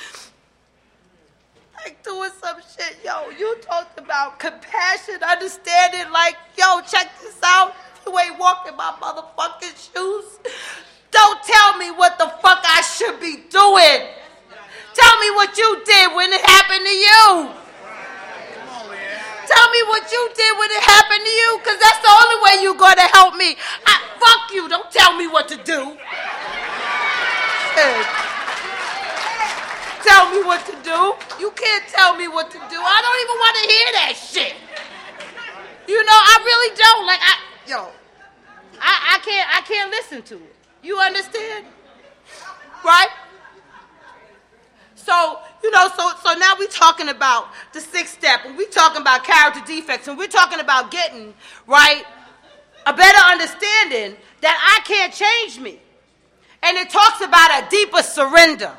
Like doing some shit. Yo, you talked about compassion, understanding, like, yo, check this out. You ain't walking my motherfucking shoes. Don't tell me what the fuck I should be doing. Tell me what you did when it happened to you. Tell me what you did when it happened to you, because that's the only way you're going to help me. Fuck you. Don't tell me what to do. Tell me what to do. You can't tell me what to do. I don't even want to hear that shit. I really don't. Like, I can't listen to it. You understand? Right? So, so now we're talking about the 6th step, and we're talking about character defects, and we're talking about getting, right, a better understanding that I can't change me. And it talks about a deeper surrender.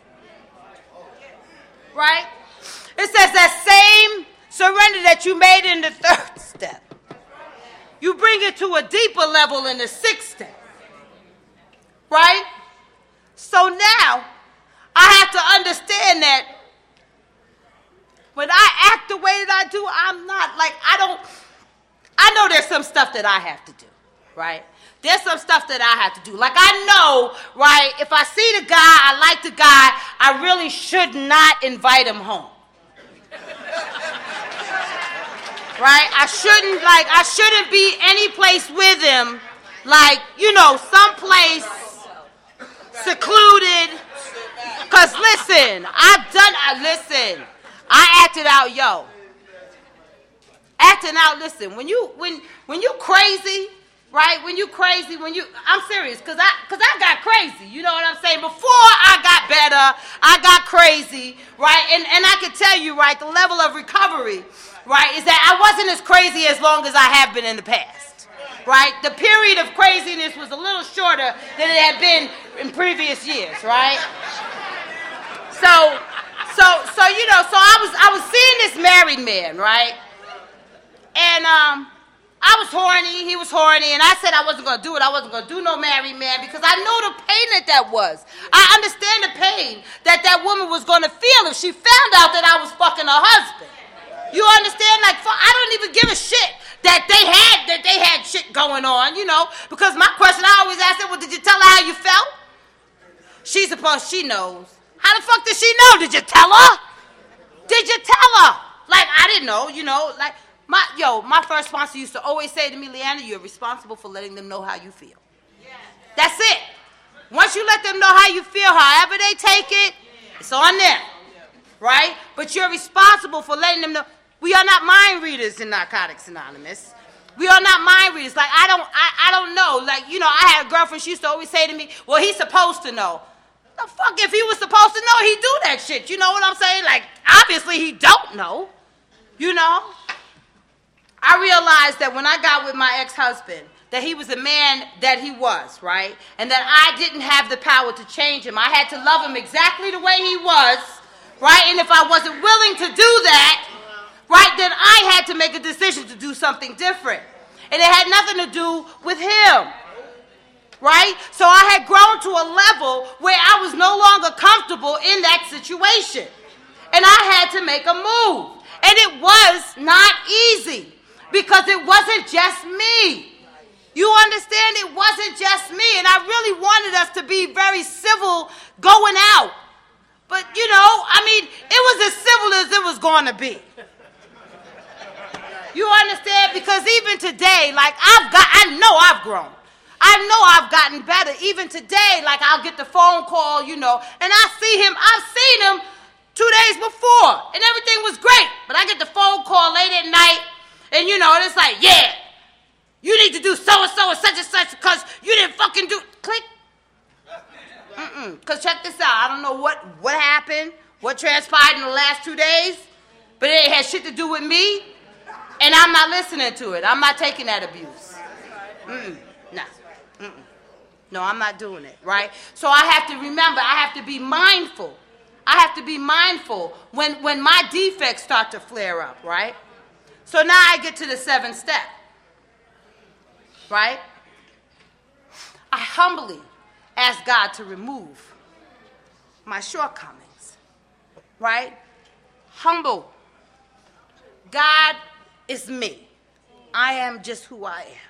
Right? It says that same surrender that you made in the 3rd step. You bring it to a deeper level in the 6th step. Right? So now, I have to understand that when I act the way that I do, I'm not, like, I know there's some stuff that I have to do, right? There's some stuff that I have to do. Like, I know, right, if I see the guy, I like the guy, I really should not invite him home. Right? I shouldn't be any place with him, like, someplace secluded. Because listen, I acted out, yo. acting out. Listen, when you crazy, right? I'm serious, cause I got crazy. You know what I'm saying? Before I got better, I got crazy, right? And I can tell you, right, the level of recovery, right, is that I wasn't as crazy as long as I have been in the past, right? The period of craziness was a little shorter than it had been in previous years, right? So you know, so I was seeing this married man, right? And I was horny, he was horny, and I said I wasn't going to do it. I wasn't going to do no married man because I know the pain that was. I understand the pain that woman was going to feel if she found out that I was fucking her husband. You understand? Like, I don't even give a shit that they had shit going on, you know, because my question I always ask her, well, did you tell her how you felt? She knows. How the fuck did she know? Did you tell her? Did you tell her? Like, I didn't know, you know, like, my first sponsor used to always say to me, Leander, you're responsible for letting them know how you feel. That's it. Once you let them know how you feel, however they take it, it's on them, right? But you're responsible for letting them know. We are not mind readers in Narcotics Anonymous. We are not mind readers. Like, I don't know. Like, you know, I had a girlfriend, she used to always say to me, well, he's supposed to know. The fuck, if he was supposed to know, he'd do that shit. You know what I'm saying? Like, obviously he don't know, you know? I realized that when I got with my ex-husband, that he was the man that he was, right? And that I didn't have the power to change him. I had to love him exactly the way he was, right? And if I wasn't willing to do that, right, then I had to make a decision to do something different. And it had nothing to do with him, right? So I had grown to a level where I was no longer comfortable in that situation. And I had to make a move. And it was not easy. Because it wasn't just me. You understand? It wasn't just me. And I really wanted us to be very civil going out. But, you know, I mean, it was as civil as it was going to be. You understand? Because even today, like, I know I've grown. I know I've gotten better. Even today, like, I'll get the phone call, you know, and I've seen him 2 days before, and everything was great. But I get the phone call late at night, and, you know, it's like, yeah, you need to do so-and-so and such because you didn't fucking do... Click. Because check this out. I don't know what happened, what transpired in the last 2 days, but it had shit to do with me, and I'm not listening to it. I'm not taking that abuse. No, I'm not doing it, right? So I have to remember, I have to be mindful. I have to be mindful when my defects start to flare up, right? So now I get to the 7th step, right? I humbly ask God to remove my shortcomings, right? Humble. God is me. I am just who I am.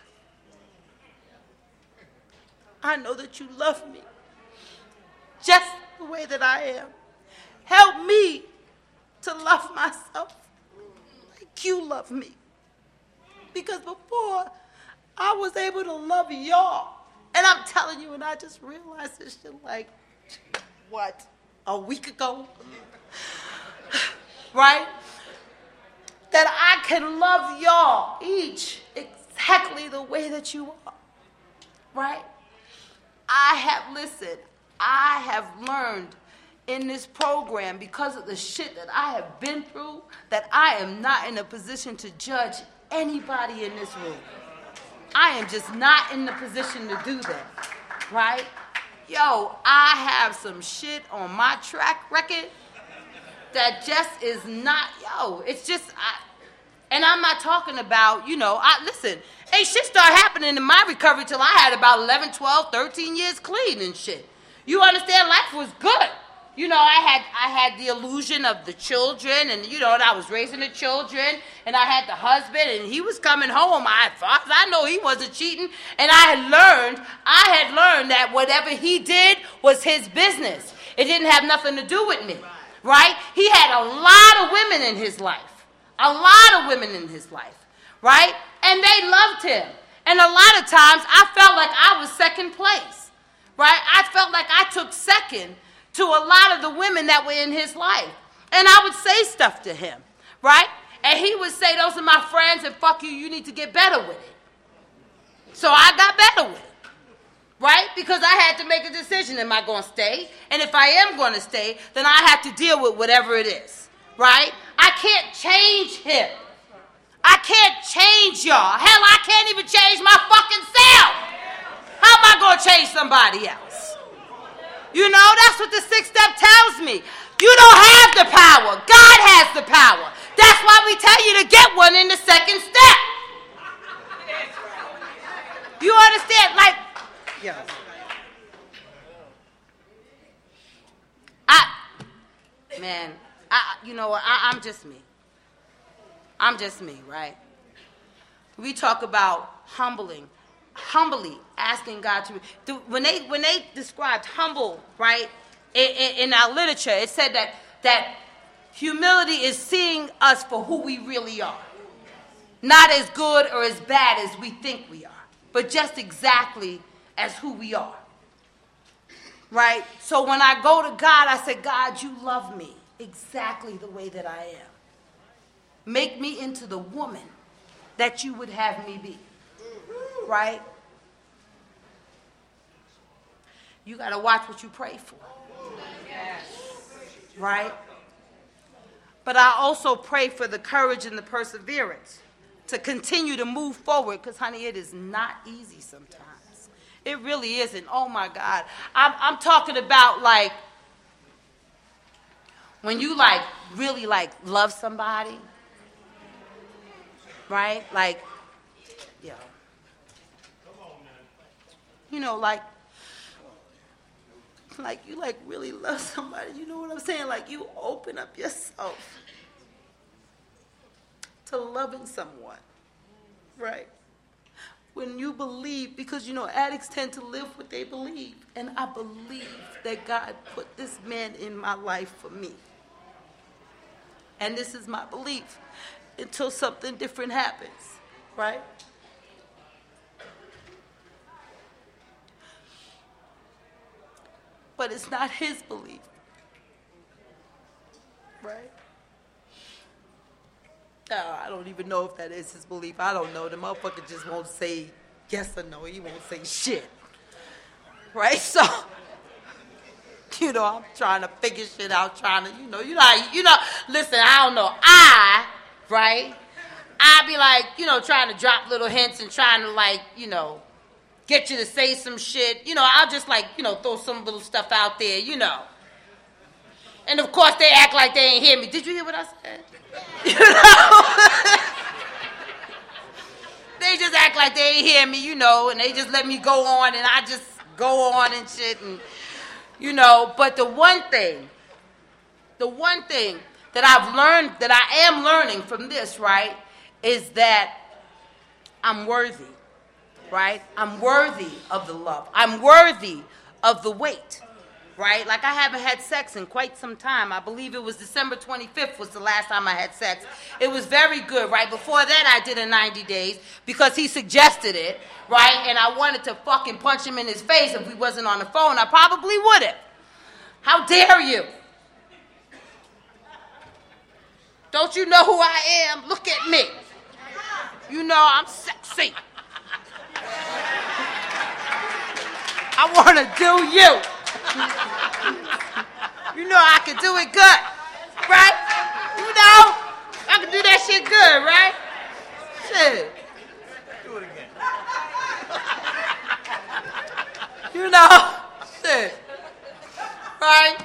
I know that you love me just the way that I am. Help me to love myself like you love me. Because before, I was able to love y'all. And I'm telling you, and I just realized this shit like, what, a week ago? Right? That I can love y'all each exactly the way that you are. Right? I have learned in this program, because of the shit that I have been through, that I am not in a position to judge anybody in this room. I am just not in the position to do that, right? Yo, I have some shit on my track record that just is not, it's just, and I'm not talking about, listen, ain't shit started happening in my recovery till I had about 11, 12, 13 years clean and shit. You understand? Life was good. I had the illusion of the children, and, and I was raising the children, and I had the husband, and he was coming home. I know he wasn't cheating, and I had learned that whatever he did was his business. It didn't have nothing to do with me, right? He had a lot of women in his life, right? And they loved him. And a lot of times, I felt like I was second place, right? I felt like I took second to a lot of the women that were in his life. And I would say stuff to him, right? And he would say, those are my friends, and fuck you, you need to get better with it. So I got better with it, right? Because I had to make a decision, am I going to stay? And if I am going to stay, then I have to deal with whatever it is, right? I can't change him. I can't change y'all. Hell, I can't even change my fucking self. How am I going to change somebody else? You know, that's what the sixth step tells me. You don't have the power. God has the power. That's why we tell you to get one in the second step. You understand? Like, yo. You know what? I'm just me. I'm just me, right? We talk about humbly asking God to. When they described humble, right, in our literature, it said that humility is seeing us for who we really are, not as good or as bad as we think we are, but just exactly as who we are, right? So when I go to God, I say, God, you love me exactly the way that I am. Make me into the woman that you would have me be, right? You got to watch what you pray for, right? But I also pray for the courage and the perseverance to continue to move forward, because, honey, it is not easy sometimes. It really isn't. Oh, my God. I'm talking about, like, when you, like, really, like, love somebody, right? Like, yeah. You know, like you, like, really love somebody. You know what I'm saying? Like, you open up yourself to loving someone, right? When you believe, because, you know, addicts tend to live what they believe. And I believe that God put this man in my life for me. And this is my belief until something different happens, right? But it's not his belief, right? I don't even know if that is his belief. I don't know. The motherfucker just won't say yes or no. He won't say shit, right? So, you know, I'm trying to figure shit out, listen, I don't know. Right? I be like, you know, trying to drop little hints and trying to, like, you know, get you to say some shit. You know, I'll just, like, you know, throw some little stuff out there, you know. And, of course, they act like they ain't hear me. Did you hear what I said? You know? They just act like they ain't hear me, you know, and they just let me go on, and I just go on and shit, and, you know. But the one thing that I've learned, that I am learning from this, right, is that I'm worthy, right? I'm worthy of the love. I'm worthy of the wait, right? Like, I haven't had sex in quite some time. I believe it was December 25th was the last time I had sex. It was very good, right? Before that, I did a 90 days because he suggested it, right? And I wanted to fucking punch him in his face if we wasn't on the phone. I probably would have. How dare you? Don't you know who I am? Look at me. You know I'm sexy. I want to do you. You know I can do it good, right? You know, I can do that shit good, right? Shit.
Do it again.
You know, shit. Right?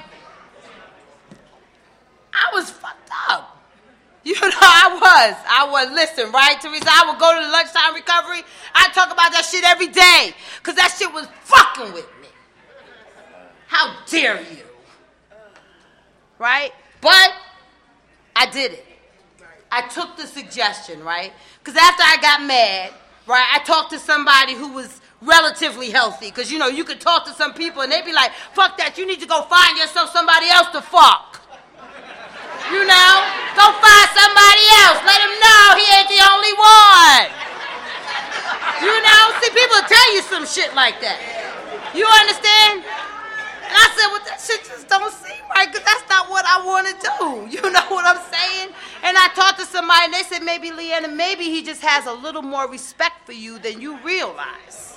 I was fucked up. You know, I was. Listen, right, Teresa? I would go to the lunchtime recovery. I talk about that shit every day because that shit was fucking with me. How dare you? Right? But I did it. I took the suggestion, right? Because after I got mad, right, I talked to somebody who was relatively healthy. Because, you know, you could talk to some people and they'd be like, fuck that, you need to go find yourself somebody else to fuck. You know? Go find somebody else. Let him know he ain't the only one. You know? See, people tell you some shit like that. You understand? And I said, well, that shit just don't seem right because that's not what I want to do. You know what I'm saying? And I talked to somebody and said, maybe, Leanna, maybe he just has a little more respect for you than you realize.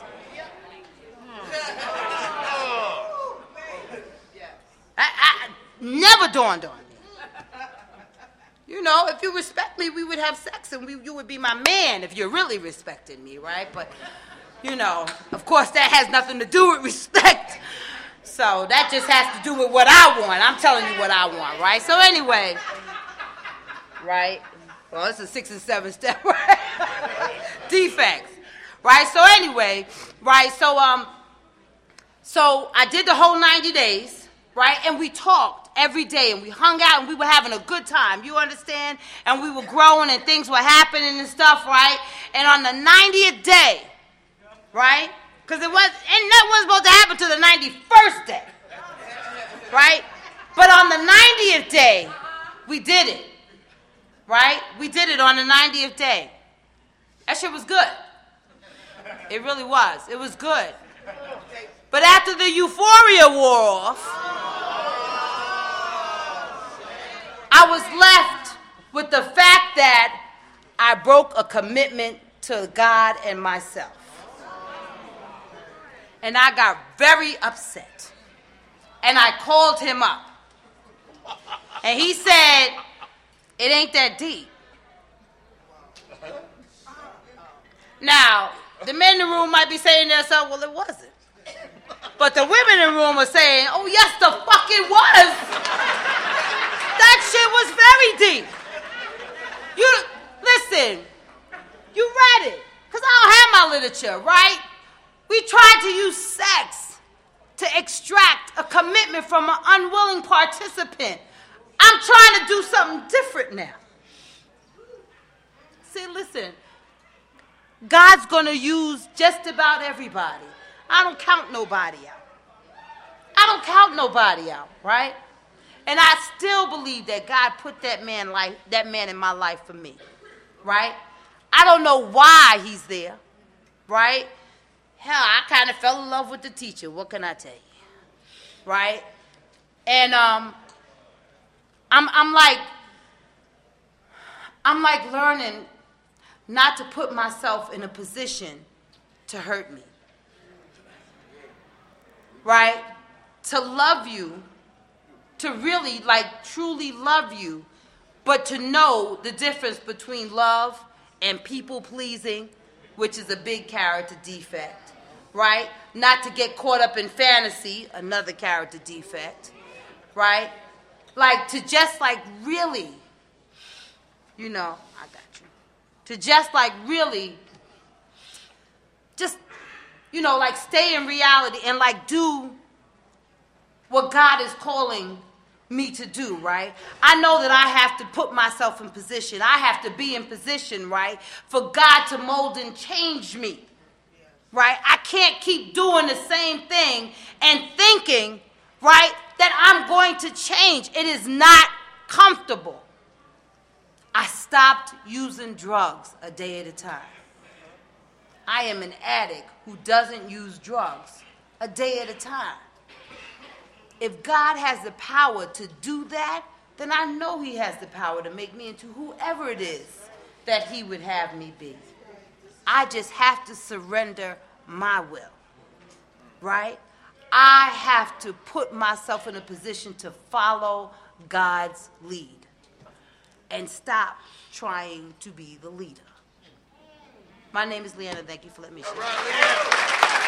I never dawned on me. You know, if you respect me, we would have sex and you would be my man if you really respected me, right? But, you know, of course that has nothing to do with respect. So that just has to do with what I want. I'm telling you what I want, right? So anyway, right? Well, it's a 6 and 7 step, right? Defects, right? So anyway, right? So I did the whole 90 days, right? And we talked every day, and we hung out, and we were having a good time. You understand? And we were growing, and things were happening and stuff, right? And on the 90th day, right? Because that wasn't supposed to happen till the 91st day, right? But on the 90th day, we did it, right? We did it on the 90th day. That shit was good. It really was. It was good. But after the euphoria wore off, I was left with the fact that I broke a commitment to God and myself. And I got very upset. And I called him up. And he said, it ain't that deep. Now, the men in the room might be saying to themselves, well, it wasn't. But the women in the room are saying, oh, yes, the fuck it was. That shit was very deep. Listen, you read it. Because I don't have my literature, right? We tried to use sex to extract a commitment from an unwilling participant. I'm trying to do something different now. See, listen, God's going to use just about everybody. I don't count nobody out, right? And I still believe that God put that man in my life for me, right? I don't know why he's there, right? Hell, I kind of fell in love with the teacher. What can I tell you? Right? And I'm like learning not to put myself in a position to hurt me. Right? To love you, to really truly love you, but to know the difference between love and people pleasing, which is a big character defect. Right? Not to get caught up in fantasy, another character defect, right? To just really, I got you. To just really, stay in reality and do what God is calling me to do, right? I know that I have to put myself in position. I have to be in position, right, for God to mold and change me. Right? I can't keep doing the same thing and thinking, right, that I'm going to change. It is not comfortable. I stopped using drugs a day at a time. I am an addict who doesn't use drugs a day at a time. If God has the power to do that, then I know he has the power to make me into whoever it is that he would have me be. I just have to surrender my will, right? I have to put myself in a position to follow God's lead and stop trying to be the leader. My name is Leanna. Thank you for letting me share.